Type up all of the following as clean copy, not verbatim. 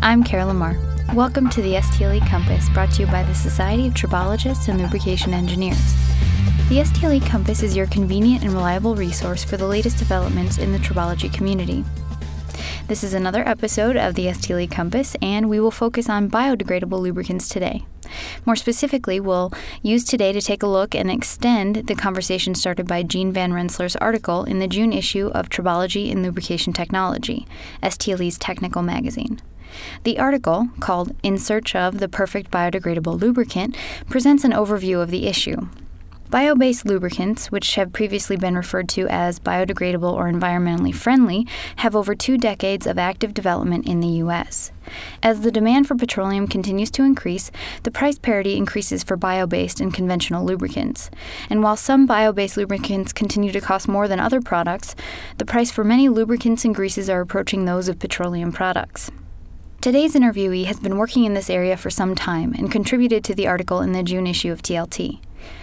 I'm Carol Lamar. Welcome to the STLE Compass, brought to you by the Society of Tribologists and Lubrication Engineers. The STLE Compass is your convenient and reliable resource for the latest developments in the tribology community. This is another episode of the STLE Compass, and we will focus on biodegradable lubricants today. More specifically, we'll use today to take a look and extend the conversation started by Jean Van Rensselaer's article in the June issue of Tribology and Lubrication Technology, STLE's technical magazine. The article, called In Search of the Perfect Biodegradable Lubricant, presents an overview of the issue. Bio-based lubricants, which have previously been referred to as biodegradable or environmentally friendly, have over 2 decades of active development in the U.S. As the demand for petroleum continues to increase, the price parity increases for bio-based and conventional lubricants. And while some bio-based lubricants continue to cost more than other products, the price for many lubricants and greases are approaching those of petroleum products. Today's interviewee has been working in this area for some time and contributed to the article in the June issue of TLT.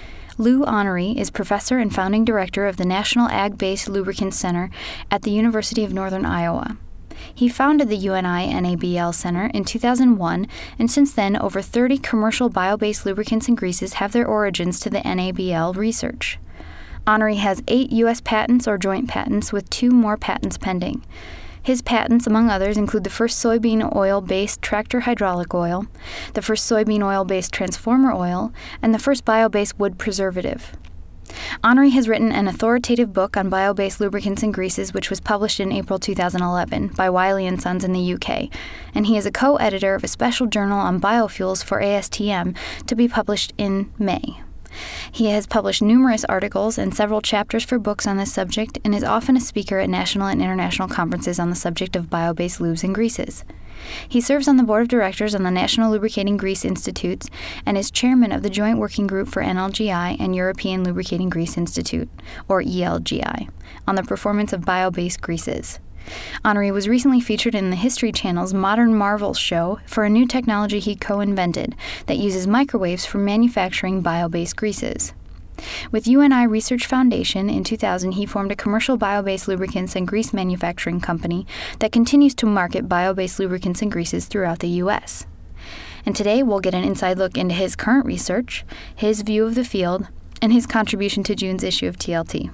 Lou Honoré is professor and founding director of the National Ag-Based Lubricants Center at the University of Northern Iowa. He founded the UNI NABL Center in 2001, and since then, over 30 commercial bio-based lubricants and greases have their origins to the NABL research. Honoré has 8 U.S. patents or joint patents, with 2 more patents pending. His patents, among others, include the first soybean oil-based tractor hydraulic oil, the first soybean oil-based transformer oil, and the first bio-based wood preservative. Honoré has written an authoritative book on bio-based lubricants and greases, which was published in April 2011 by Wiley & Sons in the UK, and he is a co-editor of a special journal on biofuels for ASTM to be published in May. He has published numerous articles and several chapters for books on this subject, and is often a speaker at national and international conferences on the subject of bio-based lubes and greases. He serves on the board of directors on the National Lubricating Grease Institutes and is chairman of the Joint Working Group for NLGI and European Lubricating Grease Institute, or ELGI, on the performance of bio-based greases. Honoré was recently featured in the History Channel's Modern Marvels show for a new technology he co-invented that uses microwaves for manufacturing bio-based greases. With UNI Research Foundation, in 2000 he formed a commercial bio-based lubricants and grease manufacturing company that continues to market bio-based lubricants and greases throughout the U.S. And today we'll get an inside look into his current research, his view of the field, and his contribution to June's issue of TLT.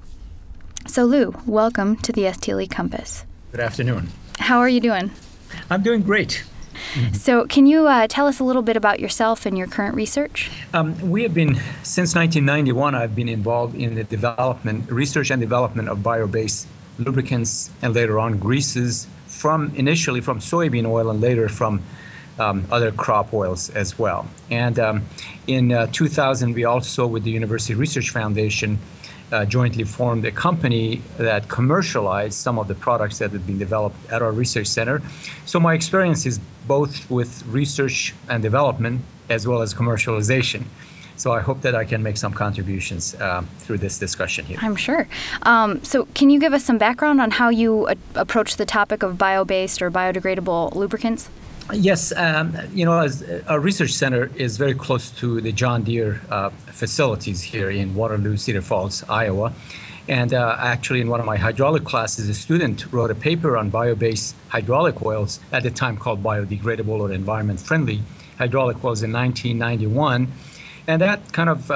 So Lou, welcome to the STLE Compass. Good afternoon. How are you doing? I'm doing great. So can you tell us a little bit about yourself and your current research? We have been, since 1991, I've been involved in the research and development of bio-based lubricants and later on greases, initially from soybean oil and later from other crop oils as well. And in 2000, we also, with the University Research Foundation, jointly formed a company that commercialized some of the products that had been developed at our research center. So my experience is both with research and development as well as commercialization. So I hope that I can make some contributions through this discussion here. I'm sure. So can you give us some background on how you approach the topic of bio-based or biodegradable lubricants? Yes, as our research center is very close to the John Deere facilities here in Waterloo, Cedar Falls, Iowa. And actually, in one of my hydraulic classes, a student wrote a paper on bio-based hydraulic oils, at the time called biodegradable or environment-friendly hydraulic oils, in 1991. And that kind of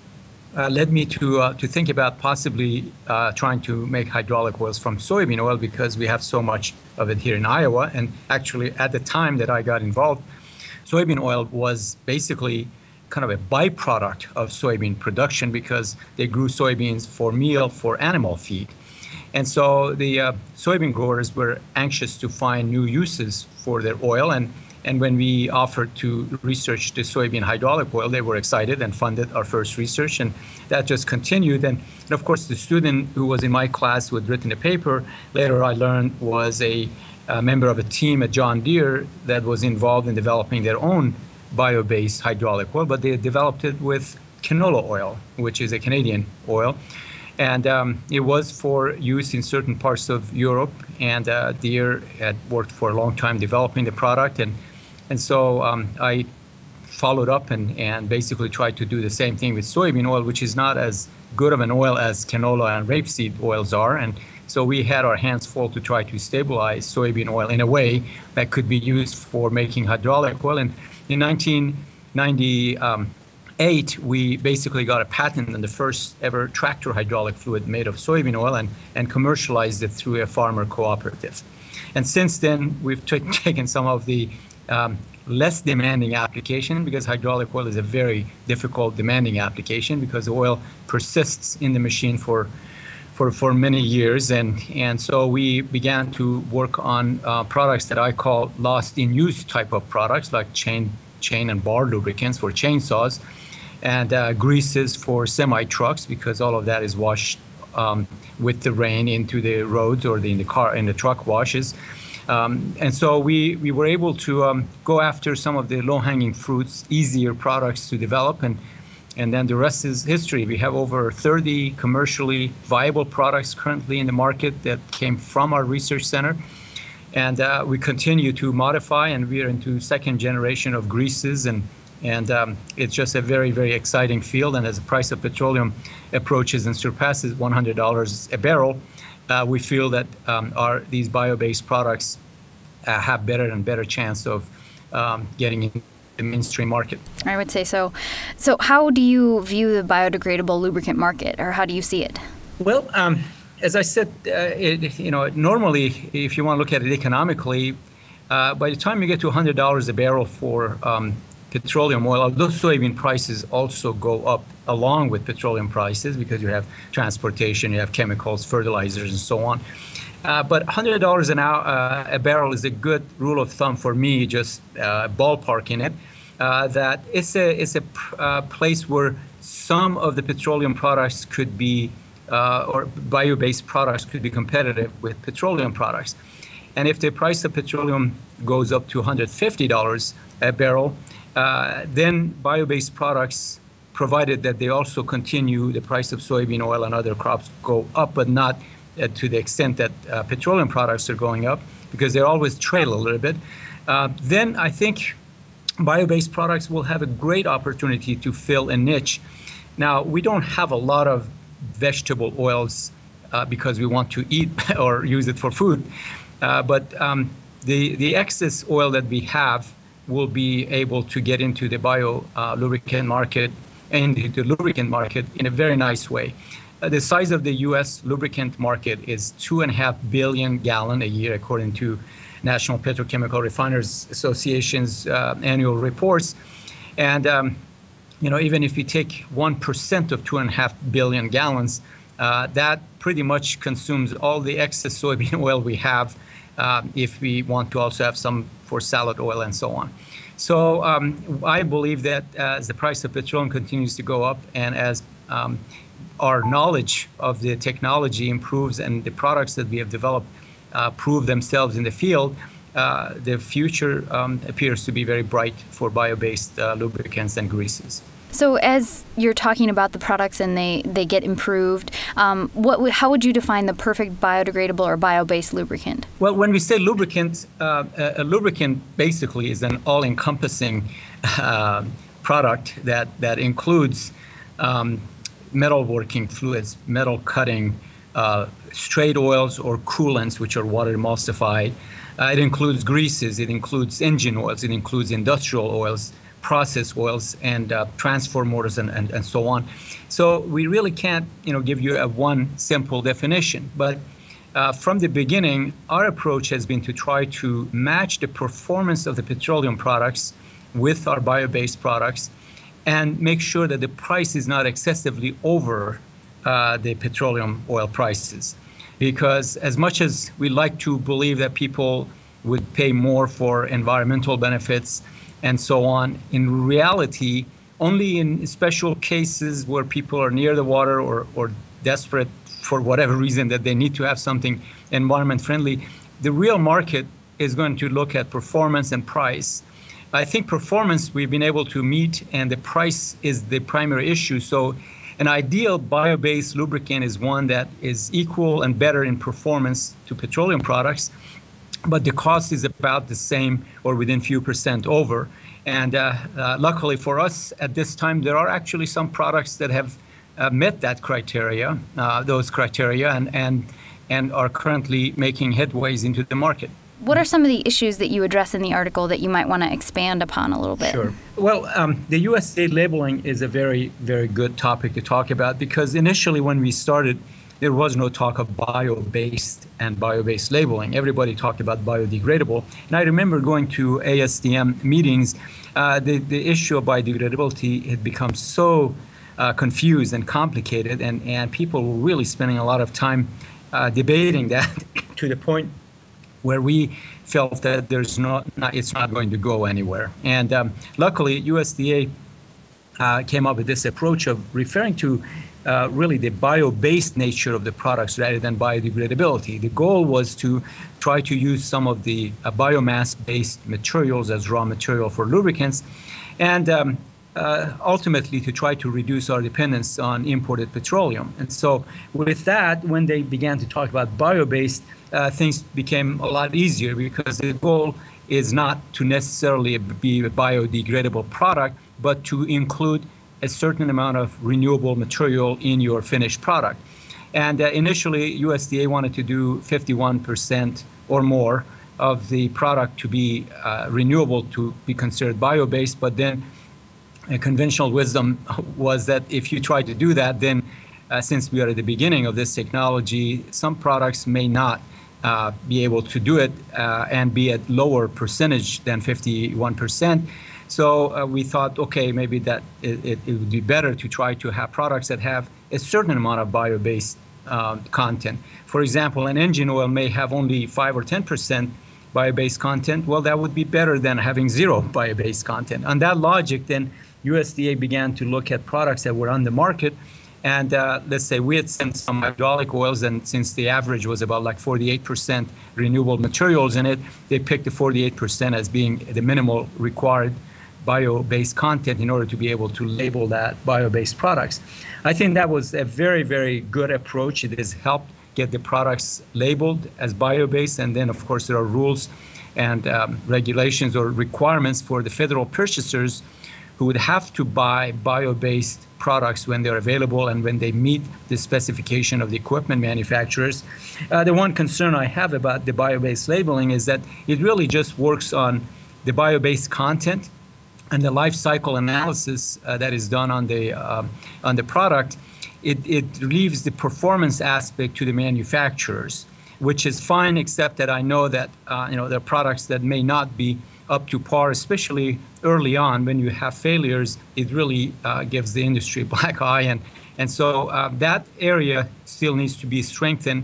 led me to think about possibly trying to make hydraulic oils from soybean oil, because we have so much of it here in Iowa. And actually, at the time that I got involved, soybean oil was basically kind of a byproduct of soybean production, because they grew soybeans for meal for animal feed. And so the soybean growers were anxious to find new uses for their oil. And when we offered to research the soybean hydraulic oil, they were excited and funded our first research, and that just continued. And of course, the student who was in my class who had written a paper, later I learned was a member of a team at John Deere that was involved in developing their own bio-based hydraulic oil, but they developed it with canola oil, which is a Canadian oil. And it was for use in certain parts of Europe, and Deere had worked for a long time developing the product. And so I followed up and basically tried to do the same thing with soybean oil, which is not as good of an oil as canola and rapeseed oils are. And So we had our hands full to try to stabilize soybean oil in a way that could be used for making hydraulic oil. And in 1998, we basically got a patent on the first ever tractor hydraulic fluid made of soybean oil and commercialized it through a farmer cooperative. And since then, we've taken some of the less demanding application, because hydraulic oil is a very difficult, demanding application, because the oil persists in the machine for many years. And so we began to work on products that I call lost in use type of products, like chain and bar lubricants for chainsaws, and greases for semi-trucks, because all of that is washed with the rain into the roads or in the truck washes. And so we were able to go after some of the low-hanging fruits, easier products to develop, and then the rest is history. We have over 30 commercially viable products currently in the market that came from our research center. And we continue to modify, and we are into second generation of greases, and it's just a very, very exciting field. And as the price of petroleum approaches and surpasses $100 a barrel, we feel that these bio-based products have better and better chance of getting in the mainstream market. I would say so. So how do you view the biodegradable lubricant market, or how do you see it? Well, as I said, normally, if you want to look at it economically, by the time you get to $100 a barrel for petroleum oil, those soybean prices also go up along with petroleum prices, because you have transportation, you have chemicals, fertilizers, and so on. But $100 a barrel is a good rule of thumb for me, just ballparking it, that it's a place where some of the petroleum products could be, or bio-based products could be competitive with petroleum products. And if the price of petroleum goes up to $150 a barrel, then bio-based products, provided that they also continue, the price of soybean oil and other crops go up, but not to the extent that petroleum products are going up, because they always trail a little bit, then I think bio-based products will have a great opportunity to fill a niche. Now, we don't have a lot of vegetable oils because we want to eat or use it for food, but the excess oil that we have will be able to get into the bio lubricant market and the lubricant market in a very nice way. The size of the U.S. lubricant market is 2.5 billion gallons a year, according to National Petrochemical Refiners Association's annual reports. And even if we take 1% of 2.5 billion gallons, that pretty much consumes all the excess soybean oil we have, if we want to also have some for salad oil and so on. So I believe that as the price of petroleum continues to go up, and as our knowledge of the technology improves and the products that we have developed prove themselves in the field, the future appears to be very bright for bio-based lubricants and greases. So as you're talking about the products and they get improved, how would you define the perfect biodegradable or bio-based lubricant? Well, when we say lubricant, a lubricant basically is an all-encompassing product that includes metalworking fluids, metal cutting, straight oils or coolants, which are water emulsified. It includes greases, it includes engine oils, it includes industrial oils, process oils, and transfer motors and so on. So we really can't give you a one simple definition, but from the beginning, our approach has been to try to match the performance of the petroleum products with our bio-based products, and make sure that the price is not excessively over the petroleum oil prices. Because as much as we like to believe that people would pay more for environmental benefits and so on, in reality, only in special cases where people are near the water or desperate for whatever reason that they need to have something environment friendly, the real market is going to look at performance and price. I think performance we've been able to meet, and the price is the primary issue. So an ideal bio-based lubricant is one that is equal and better in performance to petroleum products, but the cost is about the same or within few percent over. And luckily for us at this time, there are actually some products that have met that criteria, and and are currently making headways into the market. What are some of the issues that you address in the article that you might want to expand upon a little bit? Sure. Well, the USDA labeling is a very, very good topic to talk about, because initially when we started, there was no talk of bio-based and bio-based labeling. Everybody talked about biodegradable. And I remember going to ASTM meetings, the issue of biodegradability had become so confused and complicated, and people were really spending a lot of time debating that to the point where we felt that it's not going to go anywhere. And luckily, USDA came up with this approach of referring to really the bio-based nature of the products rather than biodegradability. The goal was to try to use some of the biomass-based materials as raw material for lubricants, and ultimately to try to reduce our dependence on imported petroleum. And so with that, when they began to talk about bio-based, things became a lot easier, because the goal is not to necessarily be a biodegradable product, but to include a certain amount of renewable material in your finished product. And initially, USDA wanted to do 51% or more of the product to be renewable, to be considered bio-based, but then conventional wisdom was that if you try to do that, then since we are at the beginning of this technology, some products may not be able to do it and be at lower percentage than 51%. So we thought, okay, maybe that it would be better to try to have products that have a certain amount of bio-based content. For example, an engine oil may have only 5 or 10% bio-based content. Well, that would be better than having zero bio-based content. On that logic, then USDA began to look at products that were on the market. And let's say we had sent some hydraulic oils, and since the average was about like 48% renewable materials in it, they picked the 48% as being the minimal required bio-based content in order to be able to label that bio-based products. I think that was a very, very good approach. It has helped get the products labeled as bio-based, and then of course there are rules and regulations or requirements for the federal purchasers who would have to buy bio-based products when they're available and when they meet the specification of the equipment manufacturers. The one concern I have about the bio-based labeling is that it really just works on the bio-based content, and the life cycle analysis that is done on the product. It leaves the performance aspect to the manufacturers, which is fine, except that I know that there are products that may not be up to par, especially early on when you have failures. It really gives the industry a black eye, and so that area still needs to be strengthened.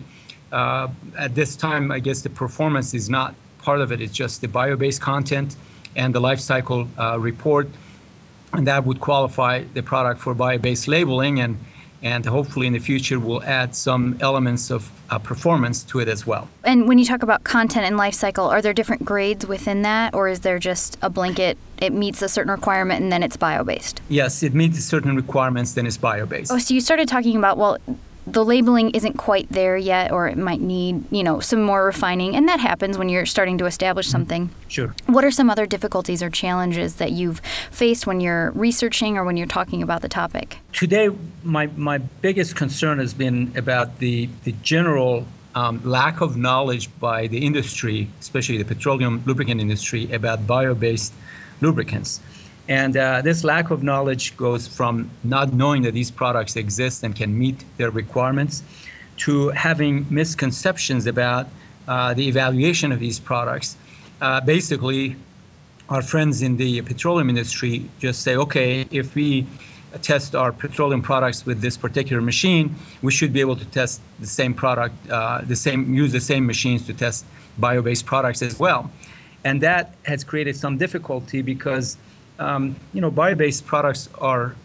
At this time, I guess the performance is not part of it. It's just the bio-based content and the life cycle report, and that would qualify the product for bio-based labeling, and hopefully in the future we'll add some elements of performance to it as well. And when you talk about content and life cycle, are there different grades within that, or is there just a blanket, it meets a certain requirement and then it's bio-based? Yes, it meets certain requirements, then it's bio-based. Oh, so you started talking about, well, the labeling isn't quite there yet, or it might need, some more refining, and that happens when you're starting to establish something. Sure. What are some other difficulties or challenges that you've faced when you're researching or when you're talking about the topic? Today, my biggest concern has been about the general lack of knowledge by the industry, especially the petroleum lubricant industry, about bio-based lubricants. And this lack of knowledge goes from not knowing that these products exist and can meet their requirements, to having misconceptions about the evaluation of these products. Basically, our friends in the petroleum industry just say, okay, if we test our petroleum products with this particular machine, we should be able to test the same product, use the same machines to test bio-based products as well. And that has created some difficulty because bio-based products are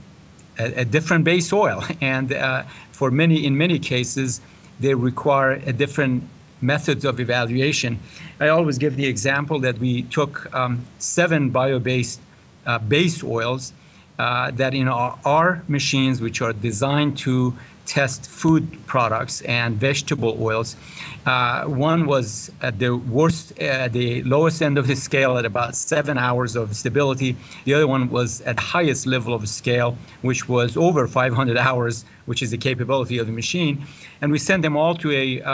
a different base oil, and in many cases, they require a different methods of evaluation. I always give the example that we took 7 bio-based base oils that in our machines, which are designed to test food products and vegetable oils. One was at the the lowest end of the scale at about 7 hours of stability. The other one was at the highest level of the scale, which was over 500 hours, which is the capability of the machine. And we sent them all to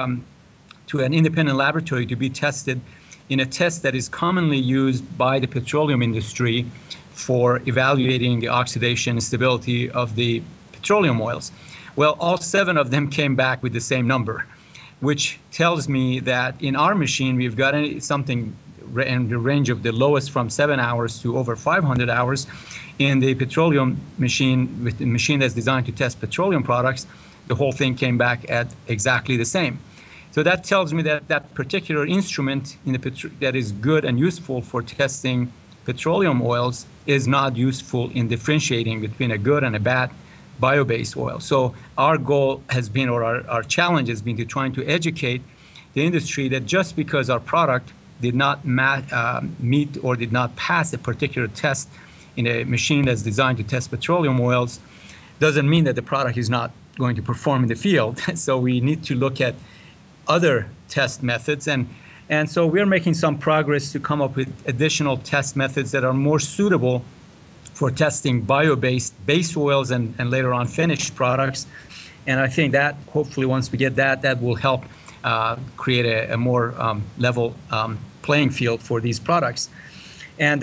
an independent laboratory to be tested in a test that is commonly used by the petroleum industry for evaluating the oxidation and stability of the petroleum oils. Well, all 7 of them came back with the same number, which tells me that in our machine, we've got something in the range of the lowest from 7 hours to over 500 hours. In the petroleum machine, with the machine that's designed to test petroleum products, the whole thing came back at exactly the same. So that tells me that that particular instrument that is good and useful for testing petroleum oils is not useful in differentiating between a good and a bad bio-based oil. So our goal has been, or our challenge has been, to trying to educate the industry that just because our product did not meet or did not pass a particular test in a machine that's designed to test petroleum oils doesn't mean that the product is not going to perform in the field. So we need to look at other test methods, and so we're making some progress to come up with additional test methods that are more suitable for testing bio-based base oils and later on finished products. And I think that hopefully once we get that will help create a more level playing field for these products. And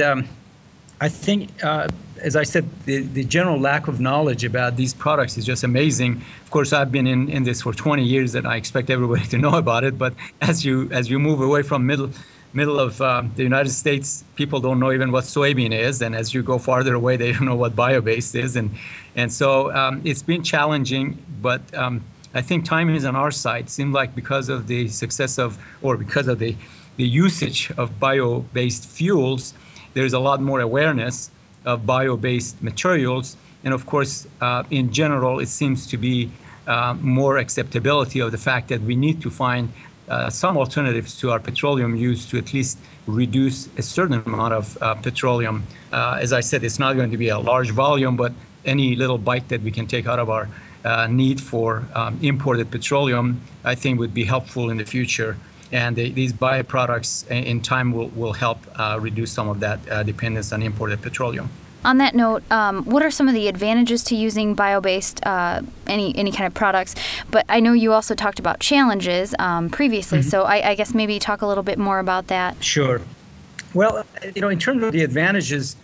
I think, as I said, the general lack of knowledge about these products is just amazing. Of course, I've been in this for 20 years, and I expect everybody to know about it. But as you move away from middle of the United States, people don't know even what soybean is, and as you go farther away, they don't know what bio-based is, and so it's been challenging. But I think time is on our side. It seems like because of the success of, or because of the usage of bio-based fuels, there's a lot more awareness of bio-based materials, and of course, in general, it seems to be more acceptability of the fact that we need to find some alternatives to our petroleum use to at least reduce a certain amount of petroleum. As I said, it's not going to be a large volume, but any little bite that we can take out of our need for imported petroleum, I think would be helpful in the future. And these byproducts in time will help reduce some of that dependence on imported petroleum. On that note, what are some of the advantages to using bio-based any kind of products? But I know you also talked about challenges previously, so I guess maybe talk a little bit more about that. Sure. Well, in terms of the advantages,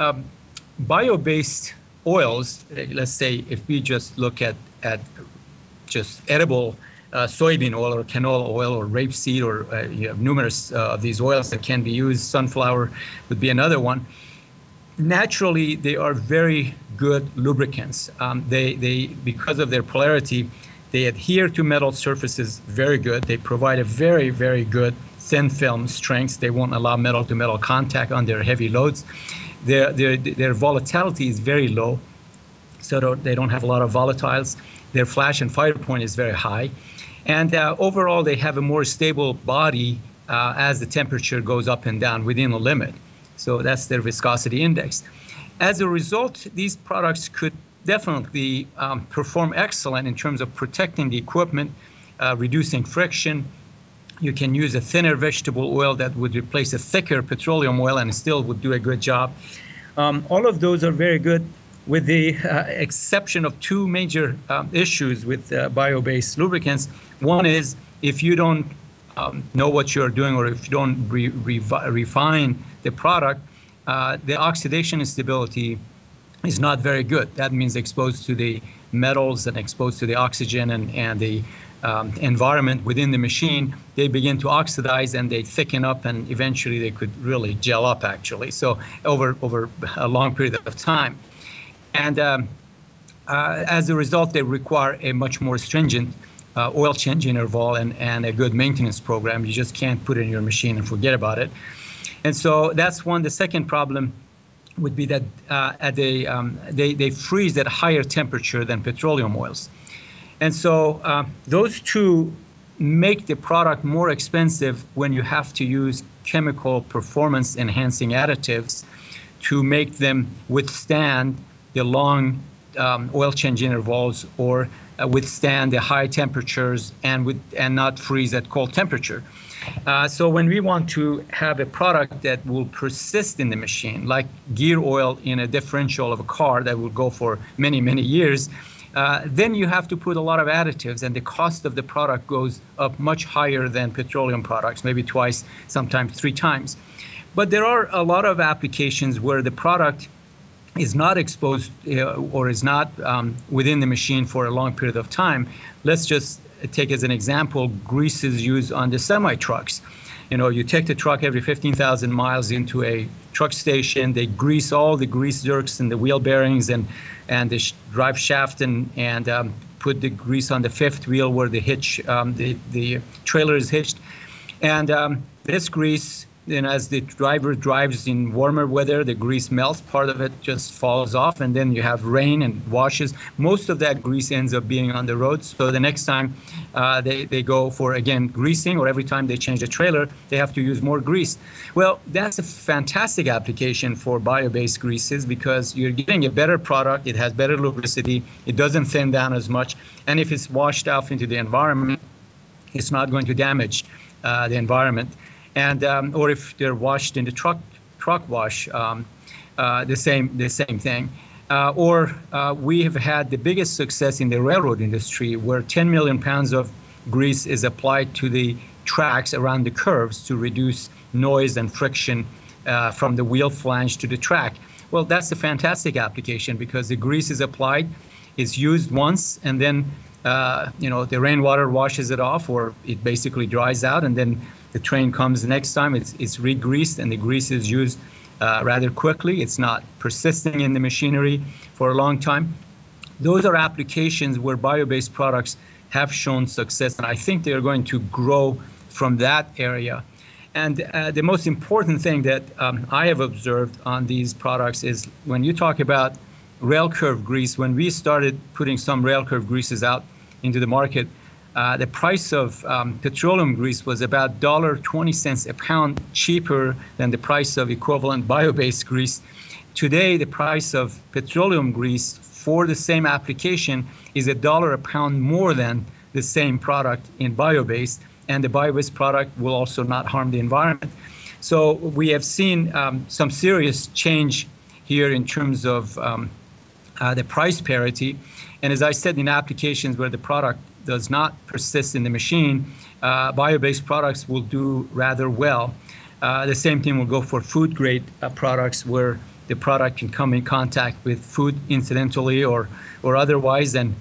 bio-based oils, let's say if we just look at just edible soybean oil or canola oil or rapeseed, or you have numerous of these oils that can be used. Sunflower would be another one. Naturally, they are very good lubricants. They because of their polarity, they adhere to metal surfaces very good. They provide a very, very good thin film strength. They won't allow metal-to-metal contact under heavy loads. Their volatility is very low, so they don't have a lot of volatiles. Their flash and fire point is very high. And overall, they have a more stable body as the temperature goes up and down within a limit. So that's their viscosity index. As a result, these products could definitely perform excellent in terms of protecting the equipment, reducing friction. You can use a thinner vegetable oil that would replace a thicker petroleum oil and still would do a good job. All of those are very good, with the exception of 2 major issues with bio-based lubricants. One is if you don't know what you're doing, or if you don't refine the product, the oxidation stability is not very good. That means exposed to the metals and exposed to the oxygen and the environment within the machine, they begin to oxidize and they thicken up, and eventually they could really gel up, actually. So over a long period of time. And as a result, they require a much more stringent oil change interval and a good maintenance program. You just can't put it in your machine and forget about it. And so that's one. The second problem would be that they freeze at a higher temperature than petroleum oils. And so those 2 make the product more expensive when you have to use chemical performance enhancing additives to make them withstand the long oil change intervals or withstand the high temperatures and not freeze at cold temperature. So when we want to have a product that will persist in the machine, like gear oil in a differential of a car that will go for many, many years, then you have to put a lot of additives, and the cost of the product goes up much higher than petroleum products, maybe twice, sometimes 3 times. But there are a lot of applications where the product is not exposed or is not within the machine for a long period of time. Let's just take as an example greases used on the semi-trucks. You take the truck every 15,000 miles into a truck station. They grease all the grease zerks and the wheel bearings and the drive shaft and put the grease on the fifth wheel where the hitch, the trailer is hitched. And this grease, as the driver drives in warmer weather, the grease melts, part of it just falls off, and then you have rain and washes. Most of that grease ends up being on the road. So the next time they go for, again, greasing, or every time they change the trailer, they have to use more grease. Well, that's a fantastic application for bio-based greases because you're getting a better product. It has better lubricity. It doesn't thin down as much. And if it's washed off into the environment, it's not going to damage the environment. And or if they're washed in the truck wash, the same thing. Or we have had the biggest success in the railroad industry, where 10 million pounds of grease is applied to the tracks around the curves to reduce noise and friction from the wheel flange to the track. Well, that's a fantastic application because the grease is applied, it's used once, and then the rainwater washes it off, or it basically dries out, and then the train comes the next time, it's re-greased, and the grease is used rather quickly. It's not persisting in the machinery for a long time. Those are applications where bio-based products have shown success, and I think they're going to grow from that area. And the most important thing that I have observed on these products is when you talk about rail curve grease, when we started putting some rail curve greases out into the market, the price of petroleum grease was about $1.20 a pound cheaper than the price of equivalent bio-based grease. Today, the price of petroleum grease for the same application is $1 a pound more than the same product in bio-based, and the bio-based product will also not harm the environment. So we have seen some serious change here in terms of the price parity. And as I said, in applications where the product does not persist in the machine, bio-based products will do rather well. The same thing will go for food-grade products where the product can come in contact with food incidentally or otherwise. And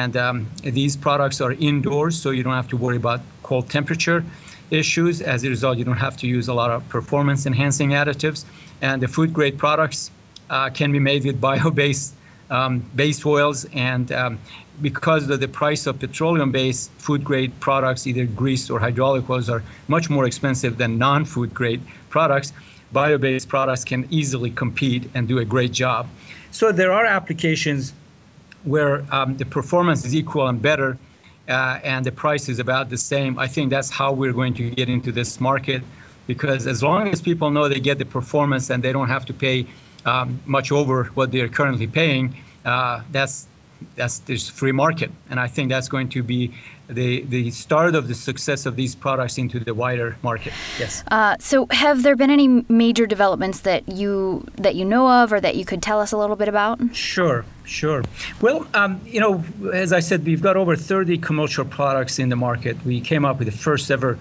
these products are indoors, so you don't have to worry about cold temperature issues. As a result, you don't have to use a lot of performance-enhancing additives. And the food-grade products can be made with bio-based base oils, and because of the price of petroleum-based food-grade products, either grease or hydraulic oils, are much more expensive than non-food-grade products, bio-based products can easily compete and do a great job. So there are applications where the performance is equal and better, and the price is about the same. I think that's how we're going to get into this market, because as long as people know they get the performance and they don't have to pay much over what they're currently paying, that's this free market. And I think that's going to be the start of the success of these products into the wider market. Yes. So have there been any major developments that you know of, or that you could tell us a little bit about? Sure. Well, as I said, we've got over 30 commercial products in the market. We came up with the first ever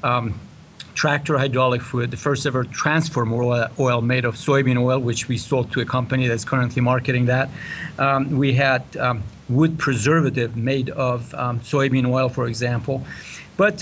tractor hydraulic fluid, the first ever transformer oil made of soybean oil, which we sold to a company that's currently marketing that. We had wood preservative made of soybean oil, for example. But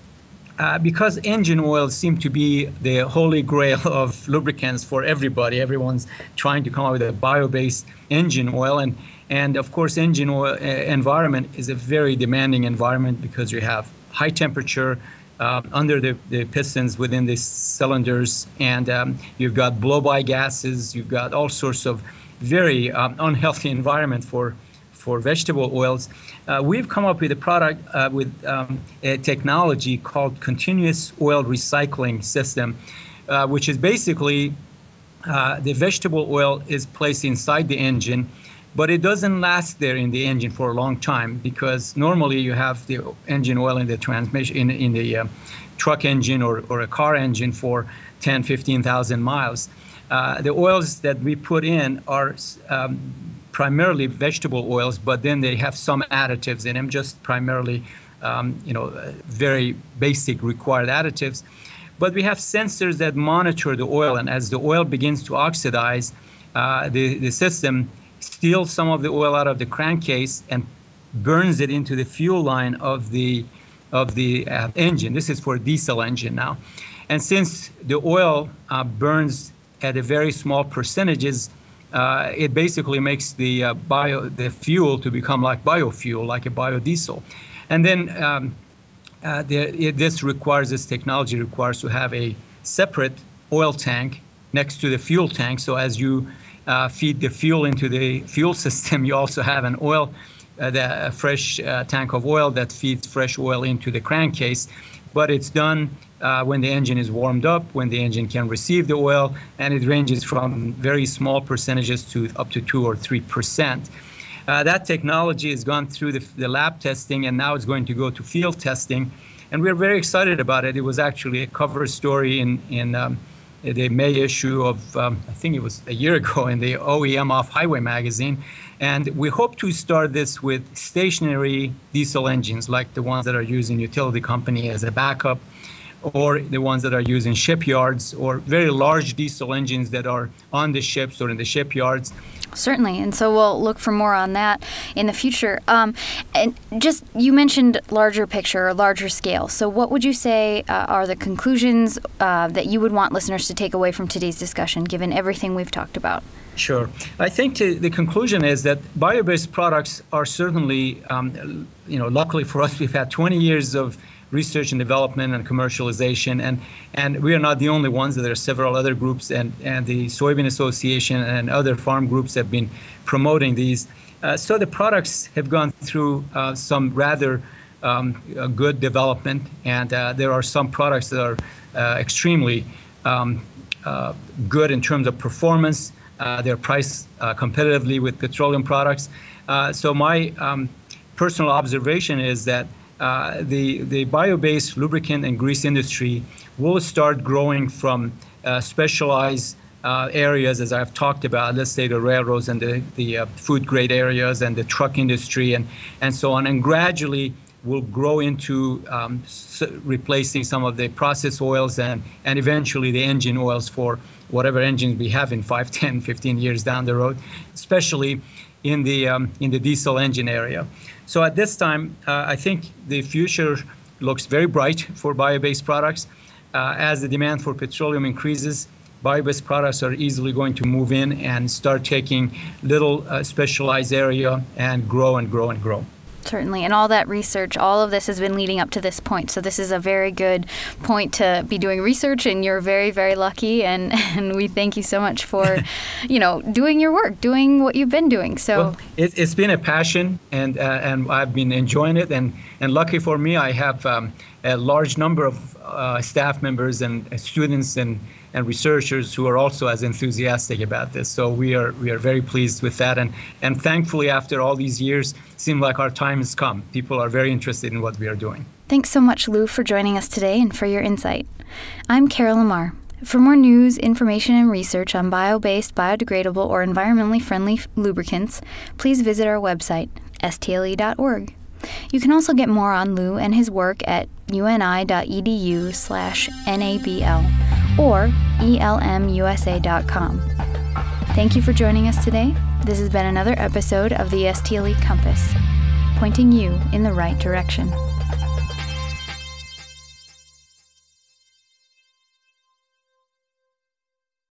because engine oils seem to be the holy grail of lubricants for everybody, everyone's trying to come up with a bio-based engine oil. And of course, engine oil environment is a very demanding environment because you have high temperature, under the pistons within the cylinders, and you've got blow-by gases, you've got all sorts of very unhealthy environment for vegetable oils. We've come up with a product with a technology called continuous oil recycling system, which is basically the vegetable oil is placed inside the engine. but it doesn't last there in the engine for a long time, because normally you have the engine oil in the transmission, in the truck engine or a car engine for 10, 15,000 miles. The oils that we put in are primarily vegetable oils, but then they have some additives in them, just primarily very basic required additives. But we have sensors that monitor the oil, and as the oil begins to oxidize, the system steals some of the oil out of the crankcase and burns it into the fuel line of the engine. This is for a diesel engine now. And since the oil burns at a very small percentages, it basically makes the fuel to become like biofuel, like a biodiesel. And then this technology requires to have a separate oil tank next to the fuel tank. So as you feed the fuel into the fuel system, you also have an oil, a fresh tank of oil that feeds fresh oil into the crankcase. But it's done when the engine is warmed up, when the engine can receive the oil, and it ranges from very small percentages to up to 2 or 3%. That technology has gone through the lab testing, and now it's going to go to field testing. And we're very excited about it. It was actually a cover story in the May issue of, I think it was a year ago, in the OEM Off-Highway magazine. And we hope to start this with stationary diesel engines, like the ones that are used in utility company as a backup, or the ones that are used in shipyards, or very large diesel engines that are on the ships or in the shipyards. Certainly, and so we'll look for more on that in the future. And just, you mentioned larger picture or larger scale. So what would you say are the conclusions that you would want listeners to take away from today's discussion, given everything we've talked about? Sure. I think the conclusion is that bio-based products are certainly, luckily for us, we've had 20 years of research and development and commercialization, and we are not the only ones. There are several other groups, and the Soybean Association and other farm groups have been promoting these. So the products have gone through some rather good development, and there are some products that are extremely good in terms of performance. They're priced competitively with petroleum products. So my personal observation is that the bio-based lubricant and grease industry will start growing from specialized areas, as I've talked about, let's say the railroads and the food grade areas and the truck industry and so on, and gradually will grow into replacing some of the process oils and eventually the engine oils for whatever engines we have in 5, 10, 15 years down the road, especially in the diesel engine area. So at this time, I think the future looks very bright for bio-based products. As the demand for petroleum increases, bio-based products are easily going to move in and start taking little specialized area and grow and grow and grow. Certainly. And all that research, all of this has been leading up to this point. So this is a very good point to be doing research, and you're very, very lucky. And we thank you so much for, doing your work, doing what you've been doing. So well, it's been a passion, and I've been enjoying it. And lucky for me, I have a large number of staff members and students and researchers who are also as enthusiastic about this. So we are very pleased with that. And thankfully, after all these years, it seems like our time has come. People are very interested in what we are doing. Thanks so much, Lou, for joining us today and for your insight. I'm Carol Lamar. For more news, information, and research on bio-based, biodegradable, or environmentally friendly lubricants, please visit our website, stle.org. You can also get more on Lou and his work at uni.edu/NABL or elmusa.com. Thank you for joining us today. This has been another episode of the STLE Compass, pointing you in the right direction.